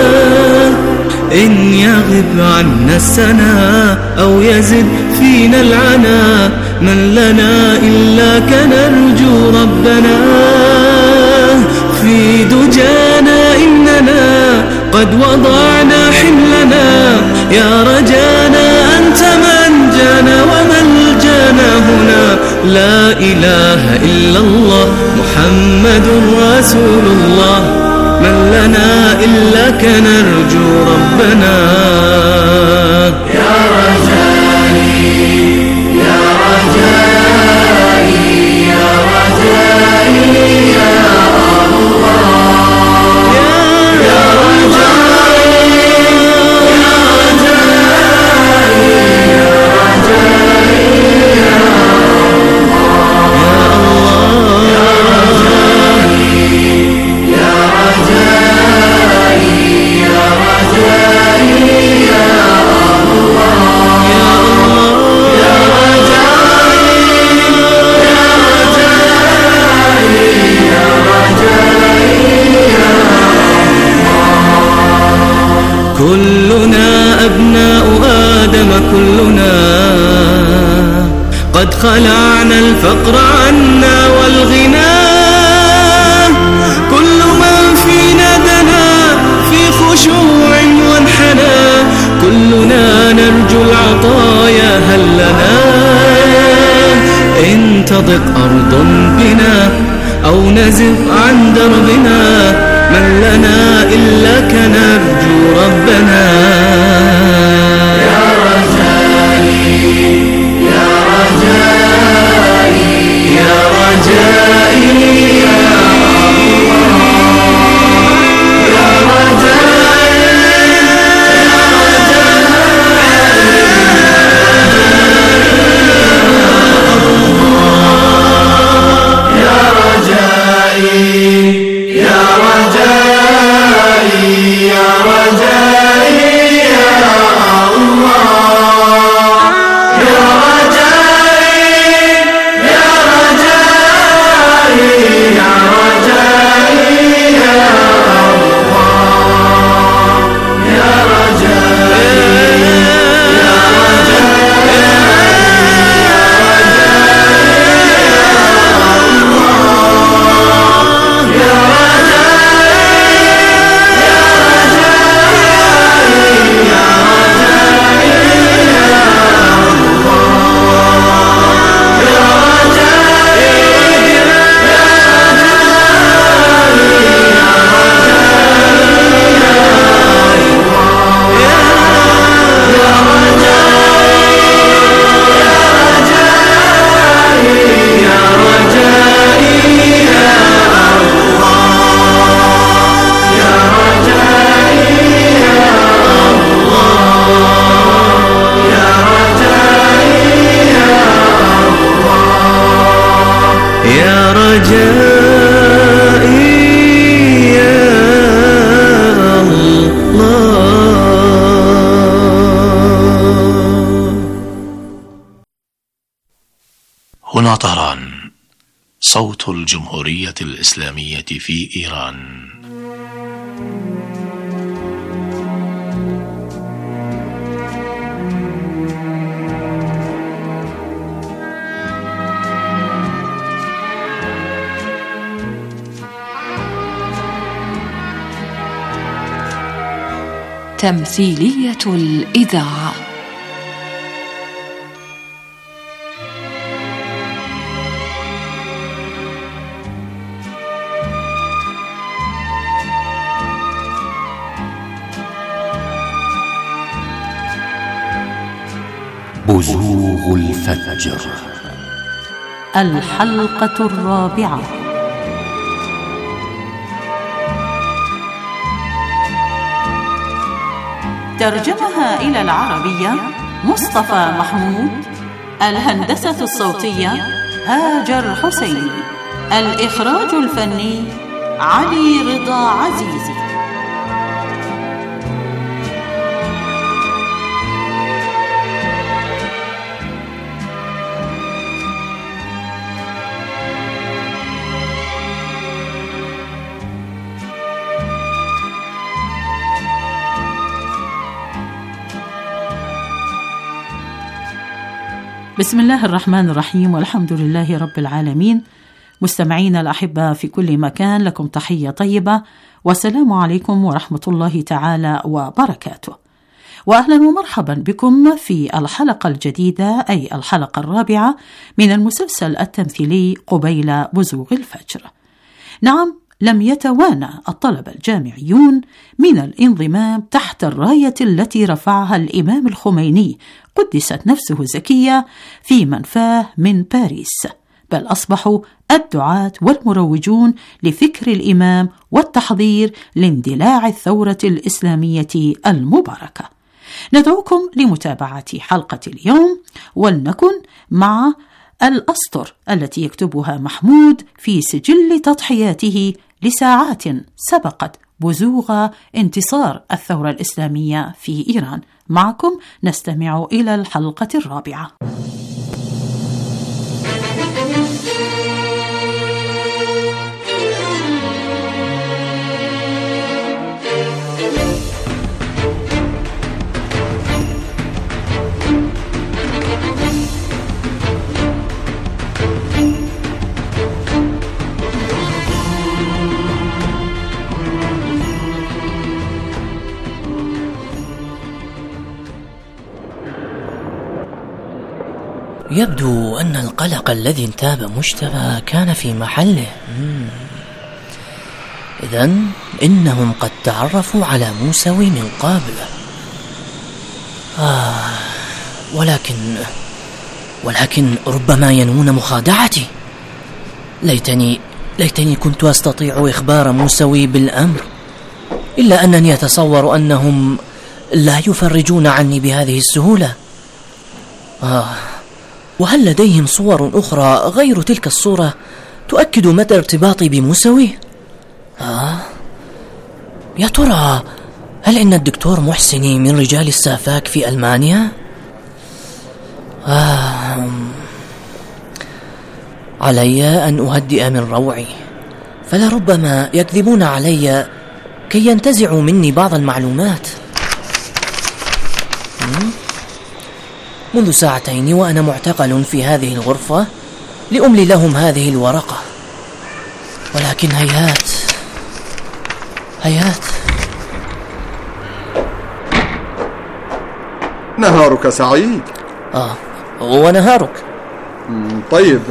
إن يغب عنا السنا أو يزد فينا العنا من لنا إلا كنرجو ربنا. في دجانا إننا قد وضعنا حملنا يا رجانا أنت من جانا وملجانا هنا. لا إله إلا الله محمد رسول الله من لنا إلا كنرجو ربنا. يا رجائي يا رجائي يا رجائي يا الله يا رجائي يا رجائي يا رجائي يا الله يا رجائي يا رجائي يا رجائي يا الله يا الله يا رجائي يا رجائي يا رجائي يا الله. كلنا أبناء آدم كلنا قد خلعنا الفقر عنا والغنى. كل من فينا دنا في خشوع وانحنى كلنا نرجو العطايا هل لنا. إن تضق أرض بنا أو نزف عن دربنا من لنا إلا كنرجو ربنا. يا رجائي يا رجائي يا رجائي يا الله يا رجائي يا رجائي يا رجائي يا رجائي يا الله يا رجائي يا رجائي يا رجائي يا الله يا رجائي يا هنا طهران صوت الجمهورية الإسلامية في إيران. تمثيلية الإذاعة. بزوغ الفجر، الحلقة الرابعة. ترجمها إلى العربية مصطفى محمود. الهندسة الصوتية هاجر حسين. الإخراج الفني علي رضا عزيزي. بسم الله الرحمن الرحيم، والحمد لله رب العالمين. مستمعينا الأحبة في كل مكان، لكم تحية طيبة والسلام عليكم ورحمة الله تعالى وبركاته، وأهلا ومرحبا بكم في الحلقة الجديدة، أي الحلقة الرابعة من المسلسل التمثيلي قبيل بزوغ الفجر. نعم، لم يتوانى الطلبة الجامعيون من الانضمام تحت الراية التي رفعها الإمام الخميني قدست نفسه الزكية في منفاه من باريس، بل أصبحوا الدعاة والمروجون لفكر الإمام والتحضير لاندلاع الثورة الإسلامية المباركة. ندعوكم لمتابعة حلقة اليوم، ولنكن مع الأسطر التي يكتبها محمود في سجل تضحياته لساعات سبقت بزوغ انتصار الثورة الإسلامية في إيران. معكم نستمع إلى الحلقة الرابعة. يبدو أن القلق الذي انتاب مجتبى كان في محله. إذن إنهم قد تعرفوا على موسوي من قبل. آه ولكن ولكن ربما ينوون مخادعتي. ليتني ليتني كنت أستطيع إخبار موسوي بالأمر، إلا أنني أتصور أنهم لا يفرجون عني بهذه السهولة. آه وهل لديهم صور أخرى غير تلك الصورة تؤكد مدى ارتباطي بموسوي؟ آه يا ترى هل إن الدكتور محسني من رجال السافاك في ألمانيا؟ آه علي أن أهدئ من روعي، فلربما يكذبون علي كي ينتزعوا مني بعض المعلومات. منذ ساعتين وأنا معتقل في هذه الغرفة لأملي لهم هذه الورقة، ولكن هيهات هيهات. نهارك سعيد. آه ونهارك. طيب،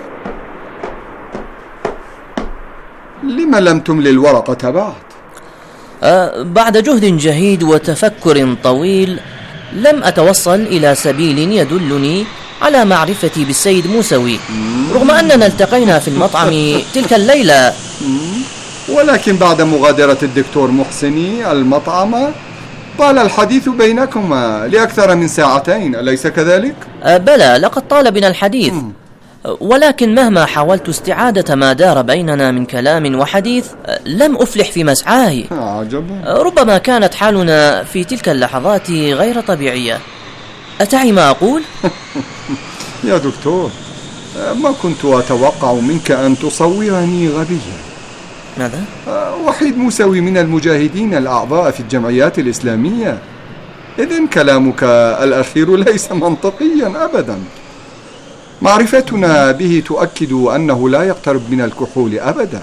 لما لم تملي الورقة بعد؟ آه بعد جهد جهيد وتفكر طويل لم أتوصل إلى سبيل يدلني على معرفتي بالسيد موسوي، رغم أننا التقينا في المطعم تلك الليلة. ولكن بعد مغادرة الدكتور محسني المطعم طال الحديث بينكما لأكثر من ساعتين، أليس كذلك؟ أه بلى، لقد طال بنا الحديث. م. ولكن مهما حاولت استعادة ما دار بيننا من كلام وحديث لم أفلح في مسعاي. عجبا. ربما كانت حالنا في تلك اللحظات غير طبيعية. أتعي ما أقول؟ يا دكتور، ما كنت أتوقع منك أن تصورني غبيا. ماذا؟ وحيد موسوي من المجاهدين الأعضاء في الجمعيات الإسلامية، إذن كلامك الأخير ليس منطقيا أبدا. معرفتنا به تؤكد أنه لا يقترب من الكحول أبدا.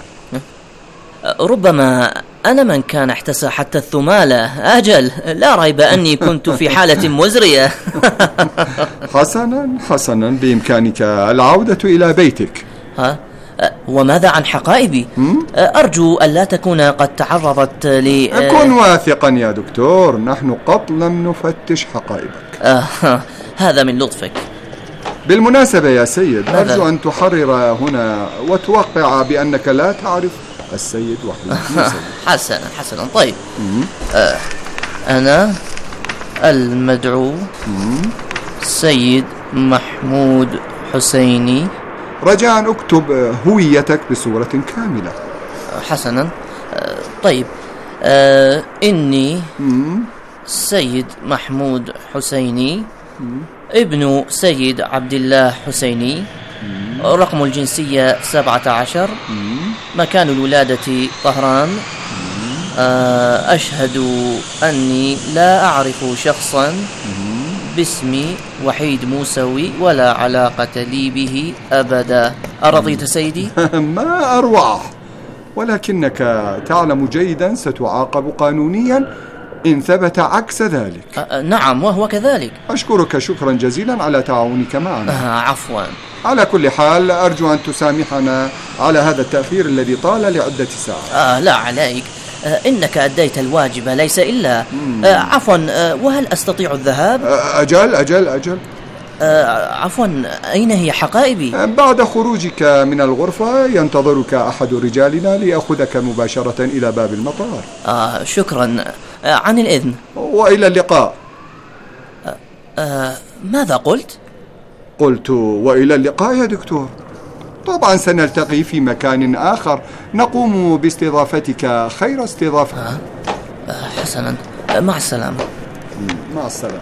ربما أنا من كان احتسى حتى الثمالة. أجل، لا ريب أني كنت في حالة مزرية. حسنا حسنا، بإمكانك العودة إلى بيتك. ها؟ وماذا عن حقائبي؟ أرجو أن لا تكون قد تعرضت ل... كن واثقا يا دكتور، نحن قط لم نفتش حقائبك. آه، هذا من لطفك. بالمناسبة يا سيد، أرجو أن تحرر هنا وتوقع بأنك لا تعرف السيد وحيد موسوي. حسنا حسنا، طيب. آه أنا المدعو سيد محمود حسيني. رجاء اكتب هويتك بصورة كاملة. حسنا، آه طيب. آه إني مم. سيد محمود حسيني، مم. ابن سيد عبد الله حسيني، مم. رقم الجنسية سبعة عشر، مم. مكان الولادة طهران. أشهد أني لا أعرف شخصا باسمي وحيد موسوي ولا علاقة لي به أبدا. أرضيت سيدي؟ ما أروع، ولكنك تعلم جيدا ستعاقب قانونيا إن ثبت عكس ذلك. أه نعم وهو كذلك. أشكرك شكرا جزيلا على تعاونك معنا. أه عفوا. على كل حال أرجو أن تسامحنا على هذا التأخير الذي طال لعدة ساعات. آه لا عليك، آه إنك أديت الواجب ليس إلا. آه عفوا، آه وهل أستطيع الذهاب؟ آه أجل أجل أجل آه عفوا، أين هي حقائبي؟ بعد خروجك من الغرفة ينتظرك أحد رجالنا ليأخذك مباشرة إلى باب المطار. آه شكرا، آه عن الإذن. وإلى اللقاء. آه آه ماذا قلت؟ قلت وإلى اللقاء يا دكتور. طبعا سنلتقي في مكان آخر نقوم باستضافتك خير استضافة. آه آه حسنا، آه مع السلامة. مع السلامة.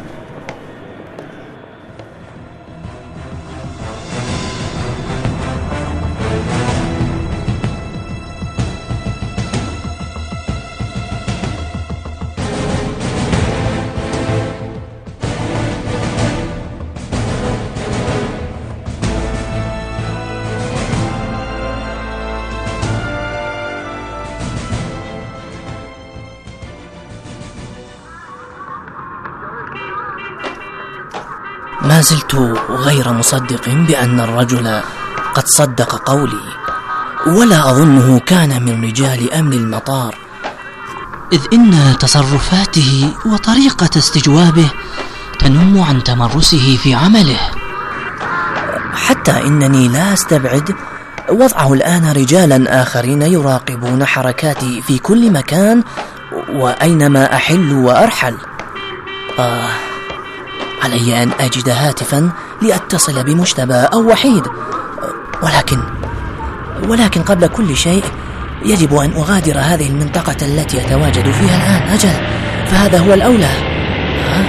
ما زلت غير مصدق بأن الرجل قد صدق قولي، ولا أظنه كان من رجال أمن المطار، إذ إن تصرفاته وطريقة استجوابه تنم عن تمرسه في عمله، حتى إنني لا أستبعد وضعه الآن رجالا آخرين يراقبون حركاتي في كل مكان وأينما أحل وأرحل. آه علي أن أجد هاتفا لأتصل بمجتبى أو وحيد، ولكن ولكن قبل كل شيء يجب أن أغادر هذه المنطقة التي يتواجد فيها الآن. أجل، فهذا هو الأولى. ها؟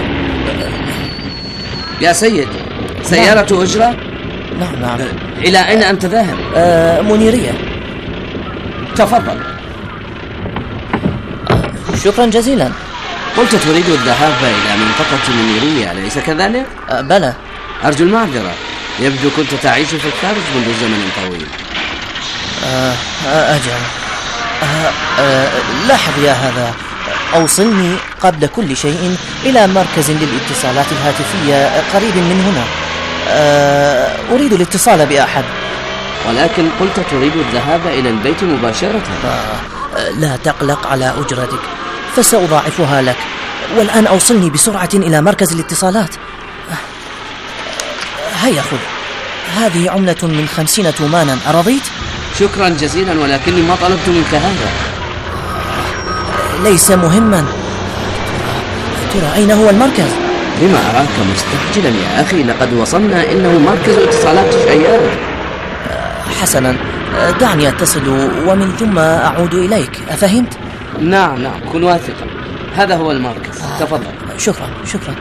يا سيد، سيارة نعم. أجرة؟ نعم نعم. إلى أين أنت ذاهب؟ آه منيرية. تفضل. آه شكرا جزيلا. قلت تريد الذهاب إلى منطقة منيرية أليس كذلك؟ أه بلى. أرجو المعذرة، يبدو كنت تعيش في الخارج منذ زمن طويل. أه أجل. أه أه لاحظ يا هذا، أوصلني قبل كل شيء إلى مركز للاتصالات الهاتفية قريب من هنا. أه أريد الاتصال بأحد. ولكن قلت تريد الذهاب إلى البيت مباشرة. أه لا تقلق على أجرتك، فسأضاعفها لك. والآن أوصلني بسرعة إلى مركز الاتصالات. هيا خذ، هذه عملة من خمسين تومانا، أرضيت؟ شكرا جزيلا، ولكني ما طلبت منك هذا. ليس مهما. ترى أين هو المركز؟ لما أراك مستعجلا يا أخي؟ لقد وصلنا، إنه مركز اتصالات شيارة. حسنا، دعني أتصل ومن ثم أعود إليك، أفهمت؟ نعم نعم، كن واثقا، هذا هو المركز. آه. تفضل. شكرا شكرا.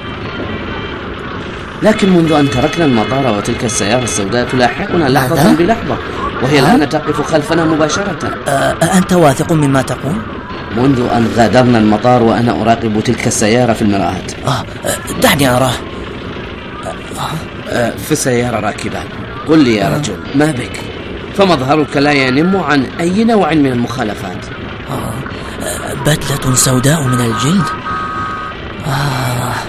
لكن منذ أن تركنا المطار وتلك السيارة السوداء تلاحقنا لحظة بلحظة، وهي الآن آه. تقف خلفنا مباشرة. آه أنت واثق مما تقول؟ منذ أن غادرنا المطار وأنا أراقب تلك السيارة في المرآة. آه دعني أراه. آه. آه في السيارة راكبا. قل لي يا آه. رجل، ما بك؟ فمظهرك لا ينم عن أي نوع من المخالفات. آه بدلة سوداء من الجلد. آه